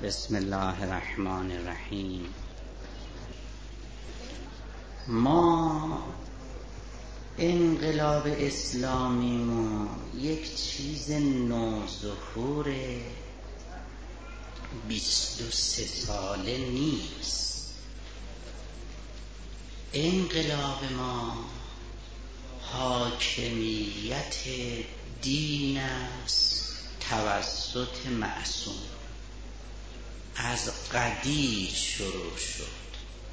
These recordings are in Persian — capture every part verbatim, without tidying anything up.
بسم الله الرحمن الرحیم. ما انقلاب اسلامیمون یک چیز نوظهور بیست و سه ساله نیست. انقلاب ما حاکمیت دین است توسط معصوم. از قدیر شروع شد.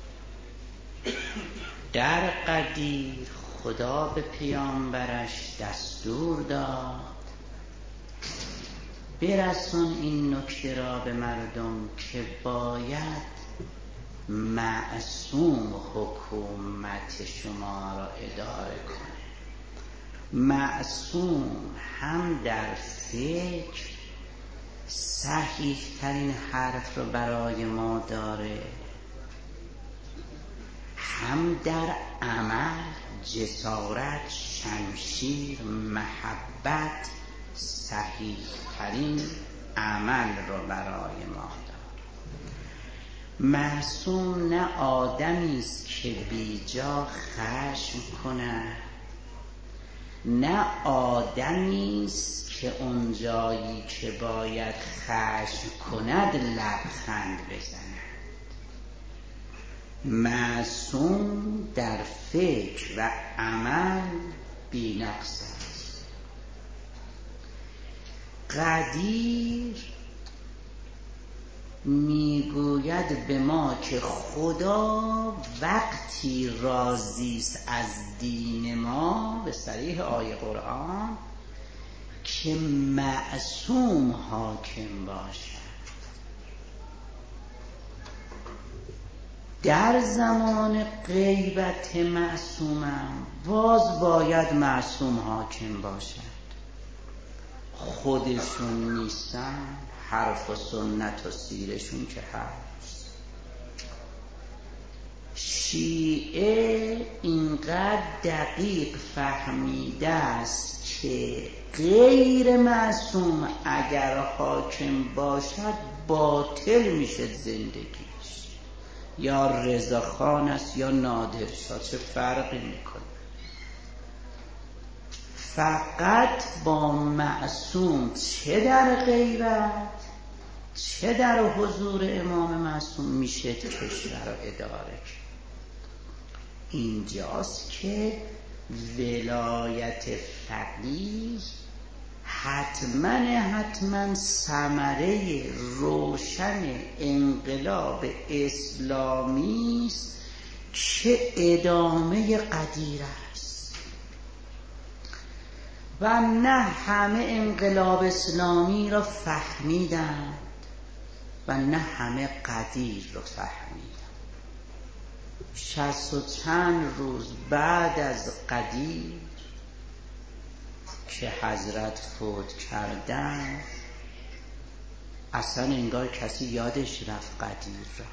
در قدیر خدا به پیامبرش دستور داد برسون این نکته را به مردم که باید معصوم حکومت شما را اداره کنه. معصوم هم در فکر صحیح ترین حرف رو برای ما داره، هم در عمل جسارت، شمشیر، محبت صحیح ترین عمل رو برای ما داره. معصوم نه آدمی است که بیجا خشم کنه، نه آدمی است که اون جایی که باید خشم کند لبخند بزند. معصوم در فکر و عمل بی‌نقص است. قدیر میگوید به ما که خدا وقتی راضی است از دین ما به صریح آیه قرآن که معصوم حاکم باشد. در زمان غیبت معصومم باز باید معصوم حاکم باشد. خودشون نیستن، حرف و سنت و سیرشون که هست. شیعه اینقدر دقیق فهمیده است که غیر معصوم اگر حاکم باشد باطل میشه زندگیش. یا رضاخان است یا نادرشاه، چه فرقی میکنه؟ فقط با معصوم چه در غیبت چه در حضور امام معصوم میشه کشور رو اداره کرد. اینجاست که ولایت فقیه حتما حتما ثمره روشن انقلاب اسلامی است که ادامه قدیر است. و نه همه انقلاب اسلامی را فهمیدند و نه همه قدیر را فهمیدند. شصت و چند روز بعد از قدیر که حضرت فوت کردن اصلا انگار کسی یادش رفت قدیر را.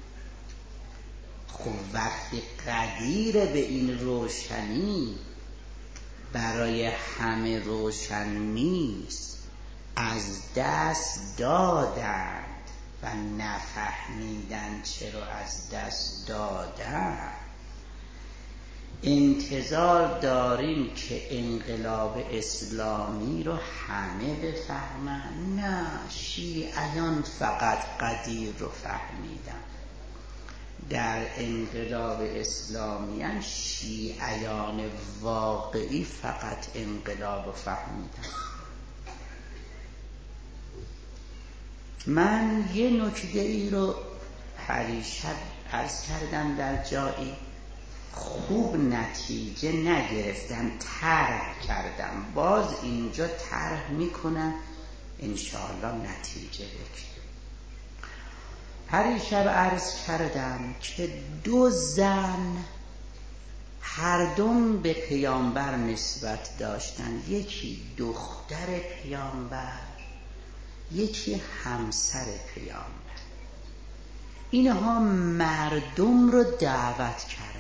خب وقتی قدیر به این روشنی برای همه روشن نیست، از دست دادند و نفهمیدن چرا از دست دادن. انتظار داریم که انقلاب اسلامی رو همه بفهمن؟ نه، شیعیان فقط قدیر رو فهمیدن. در انقلاب اسلامی هم شیعیان واقعی فقط انقلاب رو فهمیدن. من یه نکته ای رو پریشب عرض کردم در جایی، خوب نتیجه نگرفتم، طرح کردم. باز اینجا طرح میکنم انشاءالله نتیجه بگیرم. پریشب عرض کردم که دو زن هر دوم به پیامبر نسبت داشتن. یکی دختر پیامبر، یکی همسر پیامبر. اینها مردم رو دعوت کردند.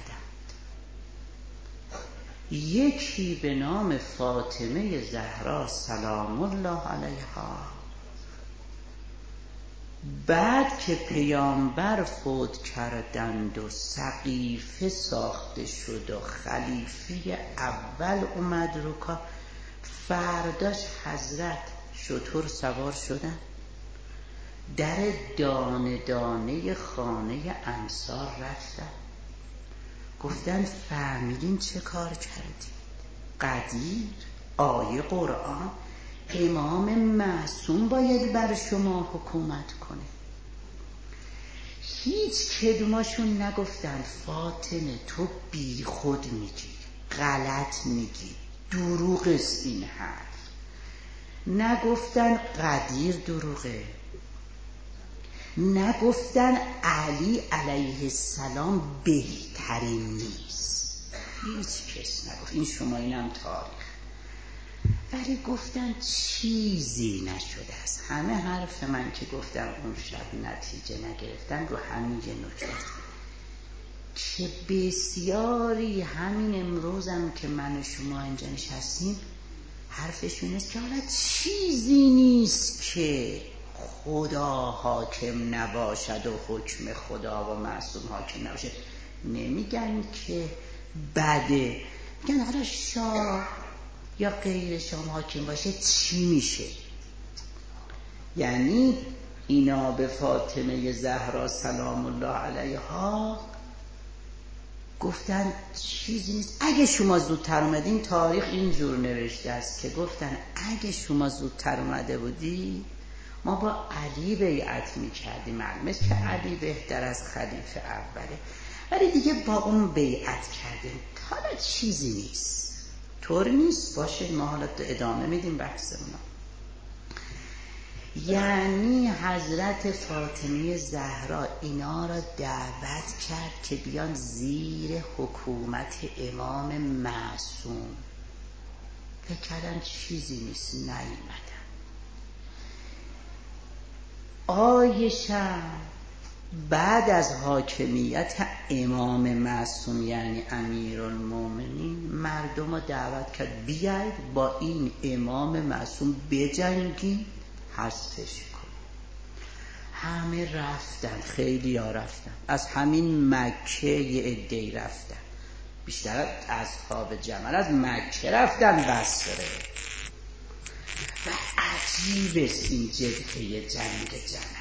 یکی به نام فاطمه زهرا سلام الله علیها بعد که پیامبر فوت کردند و سقیفه ساخته شد و خلیفه اول اومد رو کار، فرداش حضرت شتر سوار شدن، در دانه دانه خانه انصار رفتن، گفتن فهمیدین چه کار کردید؟ قدیر آیه قرآن، امام معصوم باید بر شما حکومت کنه. هیچ کدوماشون نگفتن فاطمه تو بی خود میگی، غلط میگی، دروغ است این حرف. نگفتن قدیر دروغه، نگفتن علی علیه السلام بهترین نیست، هیچ کس نگفت. این شما اینم تاریخ. ولی گفتن چیزی نشده است. همه حرف من که گفتم اون شب نتیجه نگرفتن رو همین یه نکته که بسیاری همین امروزم که من و شما اینجا نشستیم حرفشون است که حالا چیزی نیست که خدا حاکم نباشد و حکم خدا و معصوم حاکم نباشد. نمیگن که بده، میگن حالا شاه یا غیر شاه حاکم باشه چی میشه. یعنی اینا به فاطمه زهرا سلام الله علیها گفتن چیزی نیست. اگه شما زودتر اومدین، تاریخ اینجور نوشته است که گفتن اگه شما زودتر اومده بودی ما با علی بیعت میکردیم. معلومه که علی بهتر از خلیفه اوله، ولی دیگه با اون بیعت کردیم، حالا چیزی نیست. طور نیست باشه، ما حالا ادامه میدیم بحثمون. یعنی حضرت فاطمه زهرا اینا را دعوت کرد که بیان زیر حکومت امام معصوم. فکر کردن چیزی نیست، نیومدن. عایشه بعد از حاکمیت امام معصوم یعنی امیرالمومنین مردم را دعوت کرد بیاید با این امام معصوم بجنگید، حذفش کن. همه رفتن، خیلی ها رفتن، از همین مکه یه عده‌ای رفتن، بیشتر از اصحاب جمل از مکه رفتن بصره. و عجیب است این جبهه جنگ جمل.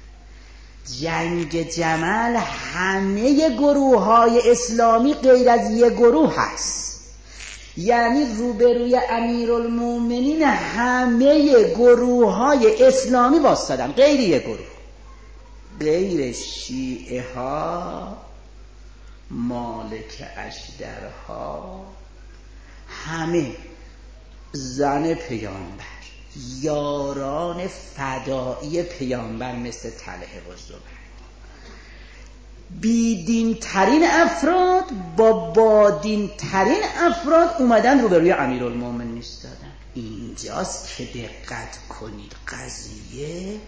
جنگ جمل همه گروه های اسلامی غیر از یک گروه هست. یعنی روبروی امیرالمومنین همه گروه های اسلامی واسطدن غیر یک گروه، غیر شیعه ها، مالک اشترها، همه زن پیامبر، یاران فدایی پیامبر مثل طلحه و زبیر، بیدین ترین افراد با بادین ترین افراد اومدن روبروی امیرالمومنین ایستادن. اینجاست که دقت کنید، قضیه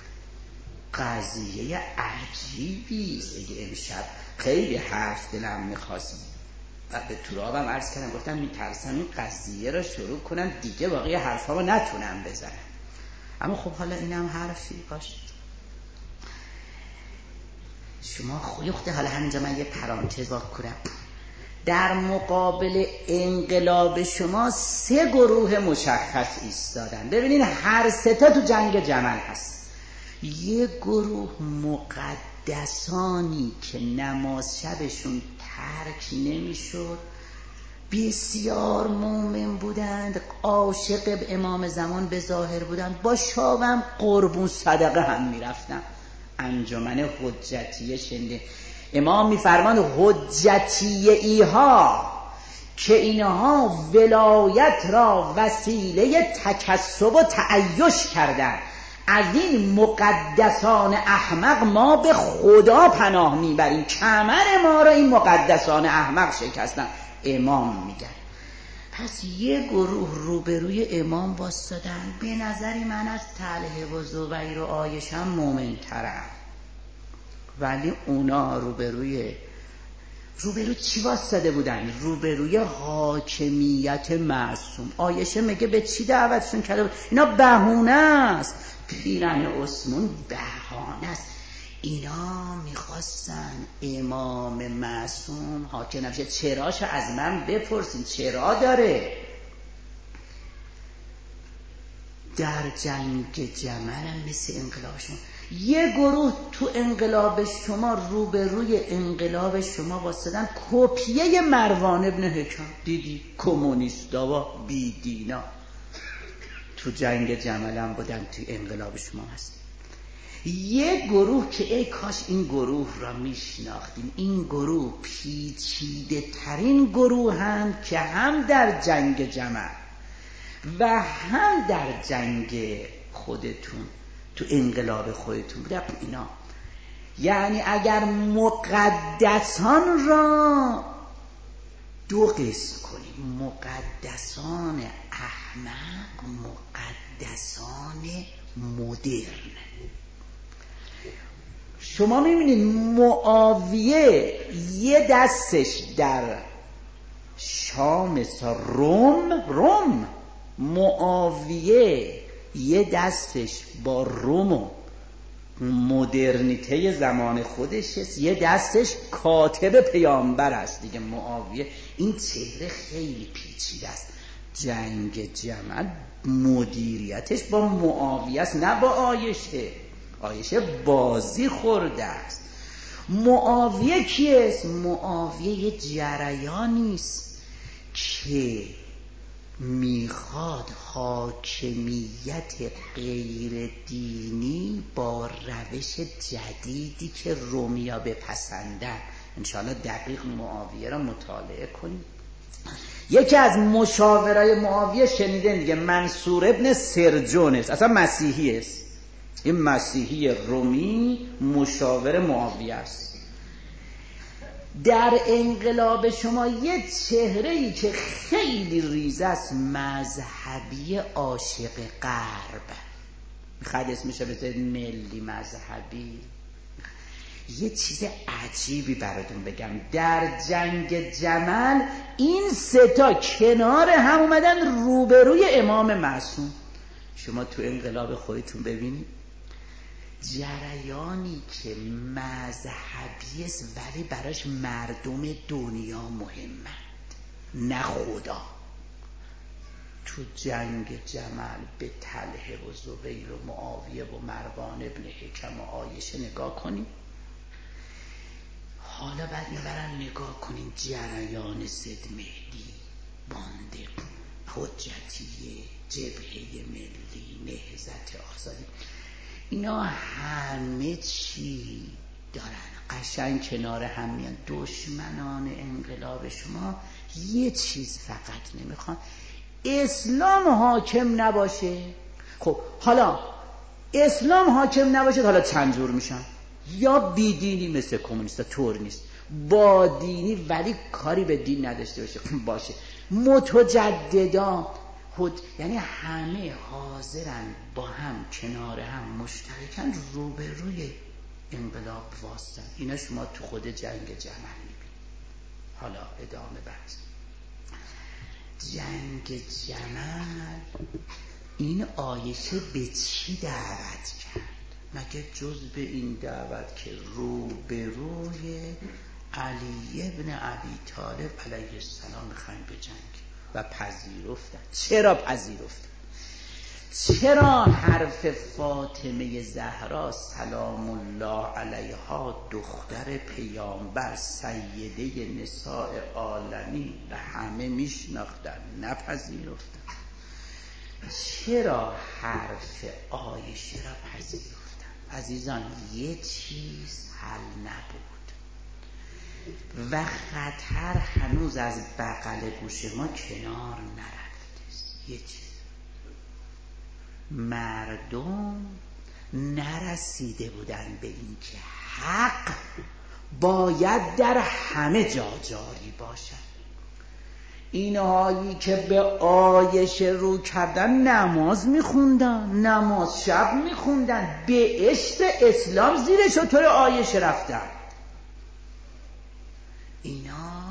قضیه عجیبی است. اگه امشب خیلی حرف دلم میخواست و به ترابم عرض کردم، گفتم میترسم این قضیه را شروع کنم دیگه باقی حرفا رو نتونم بزنم، اما خب حالا اینم حرفی باشه. شما خویخته. حالا همینجا من یه پرانتز باز کنم. در مقابل انقلاب شما سه گروه مشخص ایستادن. ببینین هر سه تا تو جنگ جمل هست. یه گروه مقدسانی که نماز شبشون ترک نمیشد، بسیار مومن بودند، عاشق امام زمان به ظاهر بودند، با شاوم قربون صدقه هم میرفتن. انجمن حجتیه شنده امام میفرمان حجتیه ایها که اینها ولایت را وسیله تکسب و تعیش کردند، از این مقدسان احمق ما به خدا پناه میبریم، کمر ما را این مقدسان احمق شکستن. امام میگن. پس یه گروه روبروی امام واسطدن. به نظری من از طلحه و زبیر و عایشه هم مومن ترم، ولی اونا روبروی روبروی چی واسطده بودن؟ روبروی حاکمیت معصوم. عایشه میگه به چی دعوتشون کرده بود؟ اینا بهونه است. پیرن عثمان بهانه است. اینا میخواستن امام معصوم حاکم نشه. چراشو از من بپرسین، چرا داره؟ در جنگ جمل هم مثل انقلاب شما یه گروه تو انقلاب شما روبروی انقلاب شما واسدن، کپیه مروان ابن حکم. دیدی کمونیستا و بیدینا تو جنگ جمل هم بودن، توی انقلاب شما هست. یه گروه که ای کاش این گروه را میشناختیم، این گروه پیچیده ترین گروه هم که هم در جنگ جمل و هم در جنگ خودتون تو انقلاب خودتون بودن اینا. یعنی اگر مقدسان را دو قسم کنیم، مقدسان احمق، مقدسان مدرن. شما میبینید معاویه یه دستش در شام سا روم روم معاویه یه دستش با روم و مدرنیته زمان خودش است، یه دستش کاتب پیامبر است دیگه. معاویه این چهره خیلی پیچیده است. جنگ جمل مدیریتش با معاویه است، نه با عایشه. عایشه بازی خورده است. معاویه کیست؟ معاویه یه جریانی است که میخواد حاکمیت غیر دینی با روش جدیدی که رومیا بپسندن. انشاءالله دقیق معاویه را مطالعه کنید. یکی از مشاورای معاویه شنیدن دیگه، منصور ابن سرجون است، اصلا مسیحی است. این مسیحی رومی مشاور معاویه است. در انقلاب شما یه چهره‌ای که خیلی ریزه است، مذهبی عاشق غرب، میخواد اسمشو بذارید ملی مذهبی. یه چیز عجیبی براتون بگم، در جنگ جمل این سه تا کنار هم اومدن روبروی امام معصوم. شما تو انقلاب خودتون ببینید جریانی که مذهبی است ولی براش مردم دنیا مهمند نه خدا. تو جنگ جمل به طلحه و زبیر و معاویه و مروان ابن حکم و عایشه نگاه کنیم. حالا بعد میبرن نگاه کنیم جریان ضد مهدی، باند حجتیه، جبهه ملی، نهضت آزادی، اینا همه چی دارن قشنگ کنار هم میان. دشمنان انقلاب شما یه چیز فقط نمیخوان، اسلام حاکم نباشه. خب حالا اسلام حاکم نباشه، حالا چند جور میشن؟ یا بیدینی مثل کمونیستا، طور نیست، با دینی ولی کاری به دین نداشته باشه باشه متجددان خود، یعنی همه حاضرن با هم کنار هم مشترکن روبروی انقلاب واسطن. اینا شما تو خود جنگ جمل میبینید. حالا ادامه بحث. جنگ جمل این عایشه به چی دعوت کرد؟ مگه جز به این دعوت که روبروی علی ابن ابی طالب علیه السلام میخوایم به جنگ و پذیرفتن. چرا پذیرفتن؟ چرا حرف فاطمه زهرا سلام الله علیها دختر پیامبر سیده نساء عالمین و همه میشناختن نپذیرفتن؟ چرا حرف عایشه را پذیرفتن؟ عزیزان یه چیز حل نبود و خطر هنوز از بغل گوش ما کنار نرفته است. یه چیز، مردم نرسیده بودن به این که حق باید در همه جا جاری باشد. اینهایی که به عایشه رو کردن نماز میخوندن، نماز شب میخوندن، به عشق اسلام زیر شتر عایشه رفتن. اینا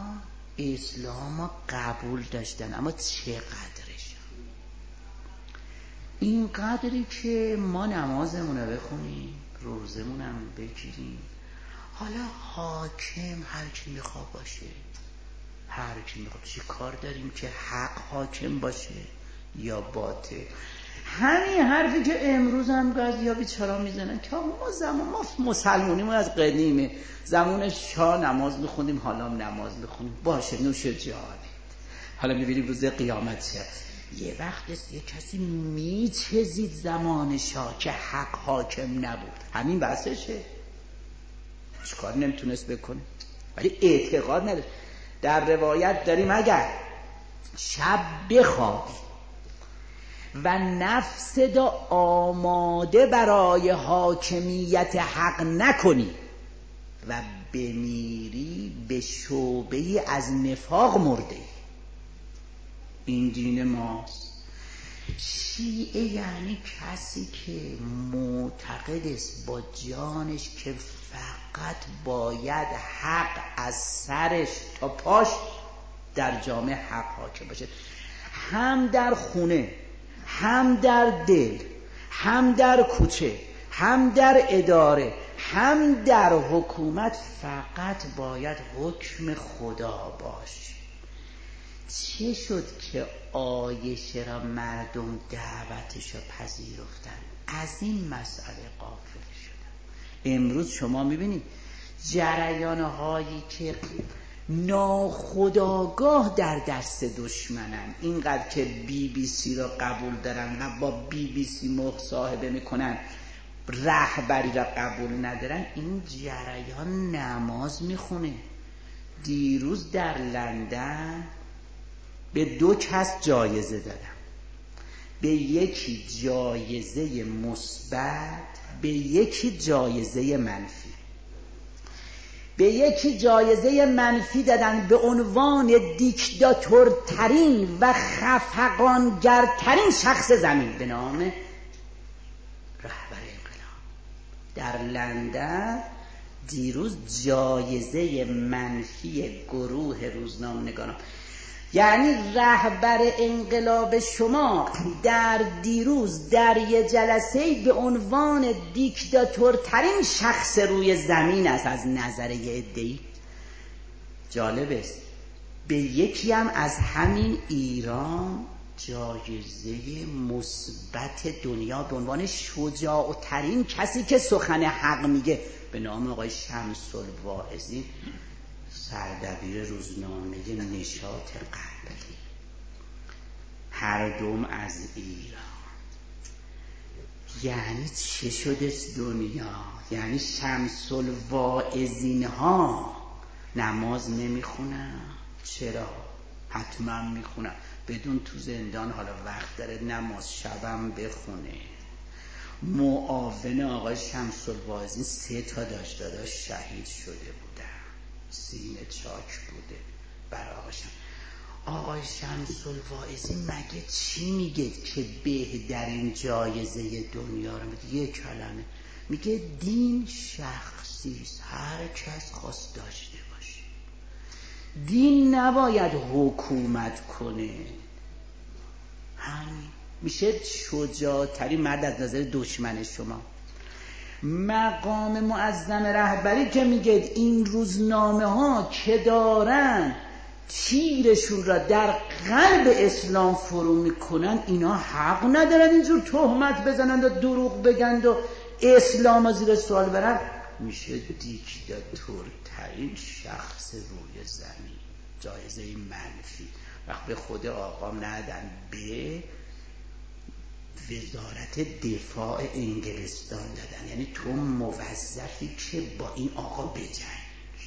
اسلام قبول داشتن اما چقدرش؟ اینقدری که ما نمازمون رو بخونیم، روزمون هم بگیریم، حالا حاکم هر کی میخواد باشه، هر کی میخواد، چی کار داریم که حق حاکم باشه یا باطل؟ همین حرفی که امروز هم گازیا بیچارا میزنن که ما زمان ما مسلمونیم از قدیمه، زمان شاه نماز میخونیم، حالا هم نماز میخونیم، باشه نوش جانت. حالا میبینیم روز قیامت چه؟ یه وقت است یه کسی میچزید زمان شاه که حق حاکم نبود، همین بحثشه، چیکار نمیتونست بکنه، ولی اعتقاد نداره. در روایت داریم اگر شب بخوابی و نفس دا آماده برای حاکمیت حق نکنی و بمیری، به شعبه از نفاق مرده. این دین ماست. شیعه یعنی کسی که معتقد است با جانش که فقط باید حق از سرش تا پاش در جامعه حق حاکم باشه، هم در خونه، هم در دل، هم در کوچه، هم در اداره، هم در حکومت فقط باید حکم خدا باشه. چه شد که عایشه را مردم دعوتش را پذیرفتن؟ از این مسئله غافل شدن. امروز شما میبینید جریان هایی که ناخودآگاه در دست دشمنن، اینقدر که بی بی سی را قبول دارن و با بی بی سی مصاحبه میکنن، رهبری را قبول ندارن. این جریان نماز میخونه. دیروز در لندن به دو کس جایزه دادم، به یکی جایزه مثبت، به یکی جایزه منفی. به یکی جایزه منفی دادن به عنوان دیکتاتورترین و خفقانگرترین شخص زمین به نام رهبر انقلاب. در لندن دیروز جایزه منفی گروه روزنامه‌نگاران، یعنی رهبر انقلاب شما در دیروز در یه جلسه به عنوان دیکتاتورترین شخص روی زمین است از نظر یه عده‌ای. جالب است به یکی هم از همین ایران جایزه مثبت دنیا به عنوان شجاع‌ترین کسی که سخن حق میگه به نام آقای شمس الواعظین، سردبیر روزنامه نشاط قلبی، هر دوم از ایران. یعنی چه شده دنیا؟ یعنی شمس الواعظین ها نماز نمیخونن؟ چرا؟ حتما میخونن، بدون تو زندان حالا وقت داره نماز شبم بخونه. معاون آقای شمس الواعظین سه تا داشت، داداش شهید شده بودن، سینه چاک بوده برای آقای شمس. آقای شمس الواعظین مگه چی میگه که بهترین جایزه دنیا رو میده؟ یه کلمه میگه دین شخصیست، هر کس خواست داشته باشه. دین نباید حکومت کنه. همین میشه شجاع‌ترین مرد از نظر دشمن شما. مقام معظم رهبری که میگه این روزنامه ها که دارن تیرشون را در قلب اسلام فرو میکنن، اینا حق ندارن اینجور تهمت بزنند و دروغ بگند و اسلام را زیر سوال برن. میشه دیکتاتورترین شخص روی زمین، جایزه منفی. وقت به خود آقا ندن، به وزارت دفاع انگلستان دادن. یعنی تو موظفی که با این آقا بجنگ.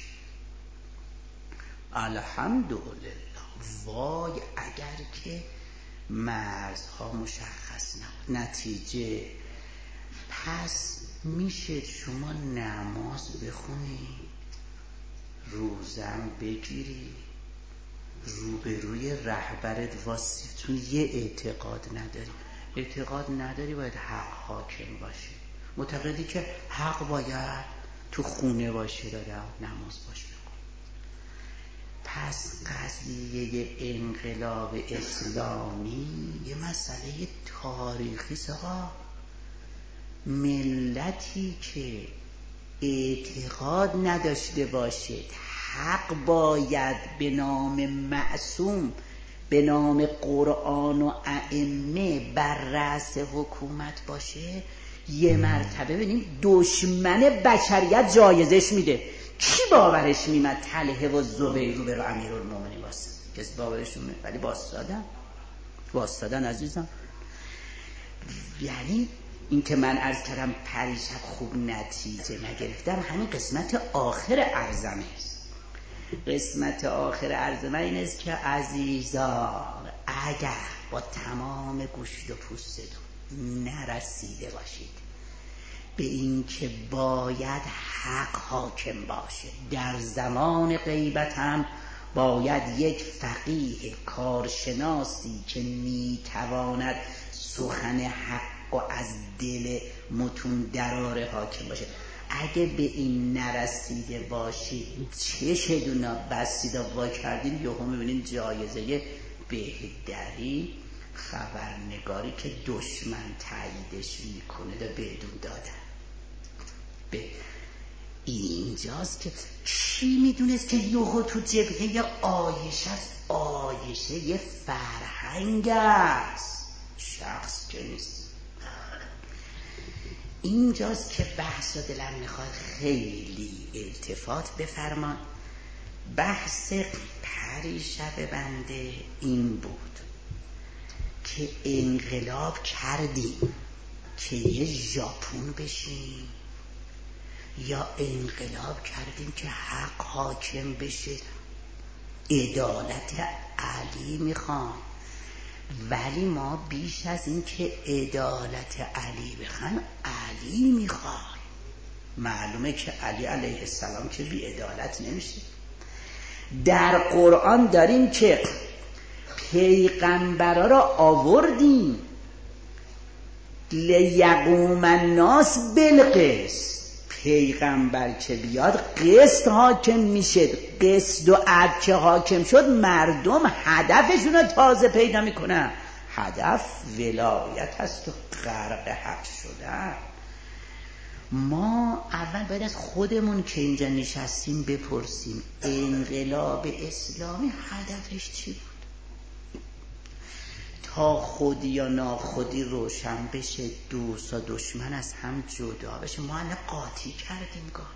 الحمدلله. وای اگر که مرزها مشخص نبود. نتیجه پس میشه شما نماز بخونی، روزم بگیری، روبروی رهبرت واسی، چون یه اعتقاد نداری. اعتقاد نداری باید حق حاکم باشه. معتقدی که حق باید تو خونه باشه، دادم نماز باشه. پس قضیه انقلاب اسلامی یه مسئله تاریخی است. ملتی که اعتقاد نداشته باشد حق باید به نام معصوم، به نام قرآن و ائمه بر رأس حکومت باشه، یه مرتبه ببینیم دشمن بشریت جایزش میده. کی باورش میمد طلحه و زبیر رو به امیرالمومنین واسه؟ کسی باورش میمد؟ ولی باستادن باستادن عزیزم. یعنی این که من عرض کردم پریشب خوب نتیجه نگرفتم، همین قسمت آخر عرضمه است. قسمت آخر عرضمه این است که عزیزان اگر با تمام گوشت و پوستتون نرسیده باشید به این که باید حق حاکم باشه، در زمان غیبت هم باید یک فقیه کارشناسی که میتواند سخن حق و از دل متون دراره حاکم باشه، اگه به این نرسیده باشید چشتونا بسیدا وا کردین، یهو میبینین جایزه بهدری خبرنگاری که دشمن تاییدش میکنه دا بدون دادن. به اینجاست که کی میدونست که یهو تو جبهه آیشه است؟ آیشه یه فرهنگ است، شخص که نیست. اینجاست که بحث رو دلم میخواد خیلی التفات بفرمان. بحث پریشب بنده این بود که انقلاب کردیم که یه ژاپن بشیم، یا انقلاب کردیم که حق حاکم بشه. عدالت علی میخوام، ولی ما بیش از این که عدالت علی بخوایم علی میخوایم. معلومه که علی علیه السلام که بی عدالت نمیشه. در قرآن داریم که پیغمبرا را آوردیم لیقوم الناس بالقسط. پیغمبر که بیاد قسط حاکم میشه. قسط و عدل که حاکم شد مردم هدفشون رو تازه پیدا میکنن. هدف ولایت هست و غرق حق شدن. ما اول باید از خودمون که اینجا نشستیم بپرسیم انقلاب اسلامی هدفش چی بود؟ تا خودی یا ناخودی روشن بشه، دوست و دشمن از هم جدا بشه. ما الان قاطی کردیم گاه.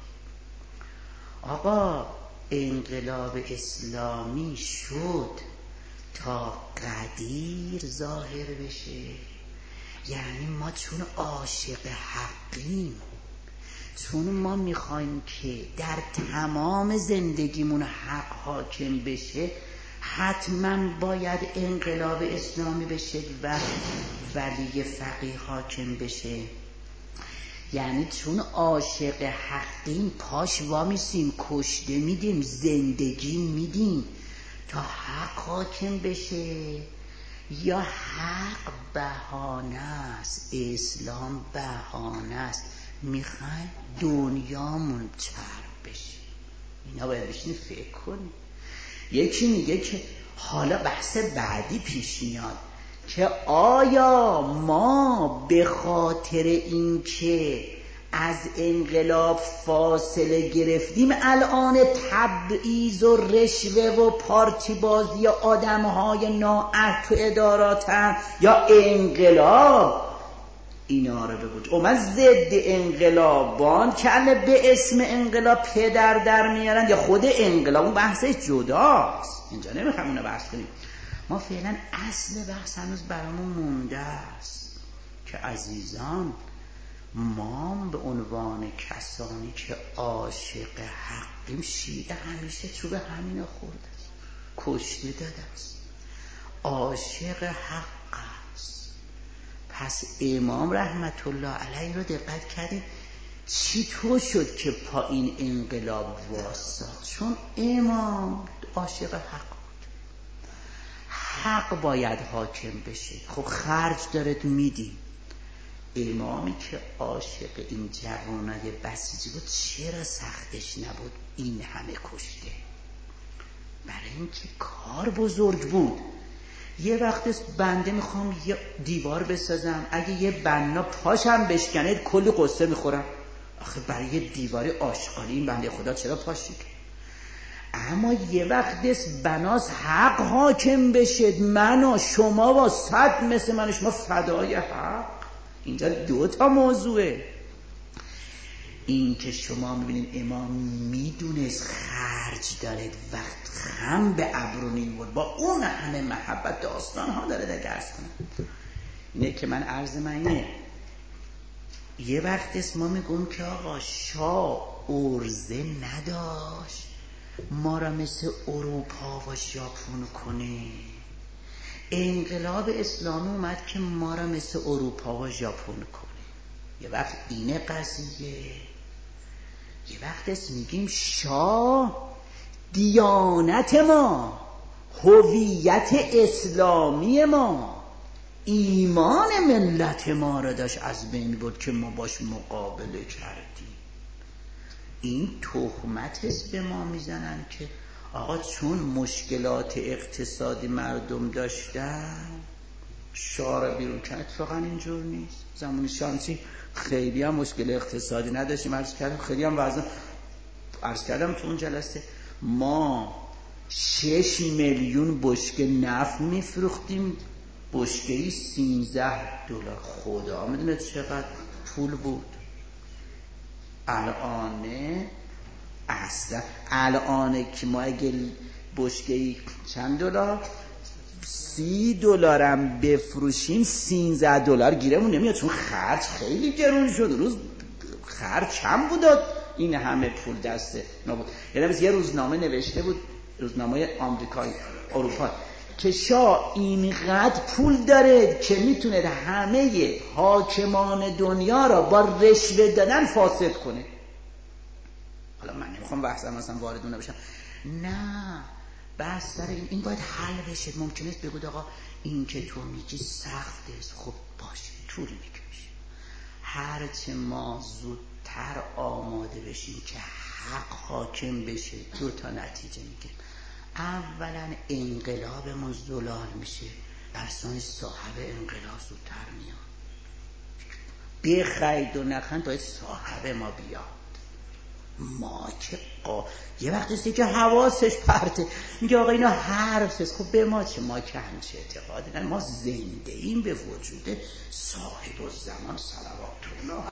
آقا انقلاب اسلامی شد تا قدیر ظاهر بشه، یعنی ما چون عاشق حقیم، چون ما میخوایم که در تمام زندگیمون حق حاکم بشه، حتما باید انقلاب اسلامی بشه و ولی فقیه حاکم بشه. یعنی چون عاشق حقیم پاش وامیسیم، کشته میدیم، زندگی میدیم تا حق حاکم بشه. یا حق بهانه است، اسلام بهانه است، میخوایم دنیامون چرب بشه. اینا باید بشین فکر کنیم. یکی میگه که حالا بحث بعدی پیش میاد که آیا ما به خاطر این که از انقلاب فاصله گرفتیم الان تبعیض و رشوه و پارتی بازی آدمهای نااهل تو اداراتن، یا انقلاب اینا رو بگوید اومد ضد انقلابان که الان به اسم انقلاب پدر در میارن، یا خود انقلاب اون بحثش جداست، اینجا نمیخوام اونو بحث کنیم. ما فعلا اصل بحث هنوز برامون مونده است که عزیزان ما به عنوان کسانی که عاشق حقیم، شیعه همیشه چوب همین خورده است، کشته داده است، عاشق حق است. پس امام رحمت الله علیه رو دقت کردید چی طور شد که پا این انقلاب واسطاد؟ چون امام عاشق حق بود. حق باید حاکم بشه. خب خرج دارد میدیم. امامی که عاشق این جوانای بسیجی بود چرا سختش نبود این همه کشته؟ برای اینکه کار بزرگ بود. یه وقت بنده میخوام یه دیوار بسازم، اگه یه بنا پاشم بشکنه کلی قصه میخورم. آخه برای یه دیوار آشغالی این بنده خدا چرا پاشید؟ اما یه وقت بناس حق حاکم بشه، من و شما و صد مثل من و شما فدای حق. اینجا دو تا موضوعه. این که شما میبینید امام میدونست خرج داره، وقت خم به ابرو نیمون با اون همه محبت داستان ها داره در درس کنه. اینه که من عرض من اینه، یه وقت است ما میگم که آقا شاه ارزه نداشت ما را مثل اروپا و ژاپن کنه. انقلاب اسلامی اومد که ما را مثل اروپا و ژاپن کنه. یه وقت اینه قضیه. یه وقت است میگیم شاه دیانت ما، هویت اسلامی ما، ایمان ملت ما را داشت از بین بود که ما باش مقابله کردیم. این تهمت است به ما میزنن که آقا چون مشکلات اقتصادی مردم داشتن شاه را بیرون کرد. اتفاقا اینجور نیست. زمان شانسی خیلی هم مشکل اقتصادی نداشتیم، عرض کردم خیلی هم وزن عرض کردم تو اون جلسه ما شش میلیون بشکه نفت میفروختیم، بشکه‌ای سیزده دلار. خدا میدونه چقدر پول بود. الانه اصلا الانه که ما اگه بشکه‌ای چند دلار سی دلارم بفروشیم سیزده دلار گیرمون نمیاد، چون خرج خیلی گرون شد. روز خرج کم بود این همه پول دسته نبود. یعنی یه روزنامه نوشته بود، روزنامه آمریکایی اروپا، که شاه اینقدر پول داره که میتونه همه حاکمان دنیا را با رشوه دادن فاسد کنه. حالا من نمیخوام بحثم مثلا واردونه بشم، نه بحث سر این, این باید حل بشه. ممکنه بگود آقا این که تو میگی سخت است، خب باشه طول میکشه. هرچه ما زودتر آماده بشیم که حق حاکم بشه دو تا نتیجه میگیریم. اولا انقلابمون زلال میشه، درسان صاحب انقلاب زودتر میاد. بخرید و نخند باید صاحب ما بیاد. ما که آه. یه وقت هستی که حواسش پرته میگه آقا اینا حرف است. خب به ما چه؟ ما که همچه اعتقادی نه، ما زنده ایم به وجود صاحب الزمان صلوات الله